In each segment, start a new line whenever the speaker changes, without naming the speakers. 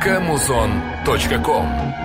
muzon.com.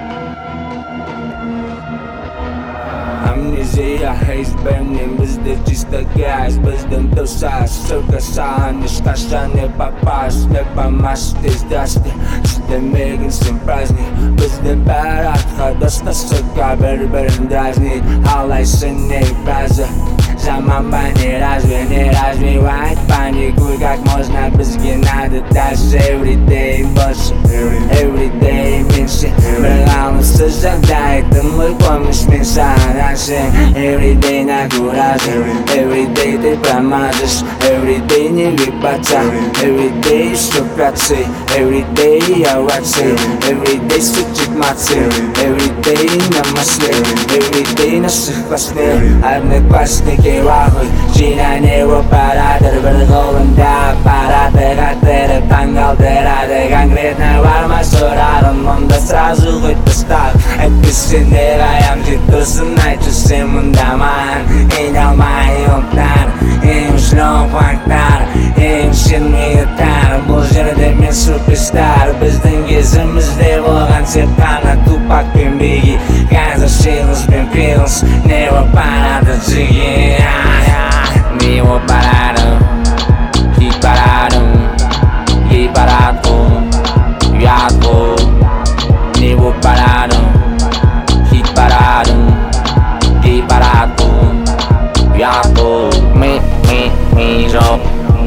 Amnesia haze burning, bizde чисто газ, bizden душа, сука сахнешь, каша не попасть, не помашь, ты сдашься, читамеген всем праздник, bizden парад, ходошна, сука, бір-бірін дразнит, алайсың не фраза, заман ба не развивает панику, как можно, бізге надо дальше, everyday больше, everyday меньше, бір ғалымсыз жағдай, тымыр помнишь мен саған раньше, everyday на кураже, everyday ты промажешь, everyday не выпаться, everyday штукаться, everyday я ватсы, everyday сучик мацы, everyday на масле, everyday наших хвосте, одноклассники вахуй, жина него парадыр, бір қолында аппараты қатыры таңғалдырады, конкретно бар ма сұрадым, онда сразу хоть тастап, әйтпесе не қаям жет тұрсын, айтшы сен мұнда маған, ең алмай ұлттар, ең шлон фактар, ең шермейдіктар, бұл жерде мен суперстар, біздің кезімізде болған сеп қана Тупак пен Биги, қазір Шилос пен Пилс, нево парады жиги, нево парады, хит парады, хит парады, ұятқу, нево парады, хит парады, хит парады, ұятқу, ми жоп,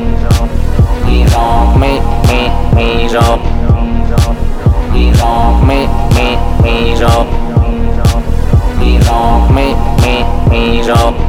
ми жоп, me job.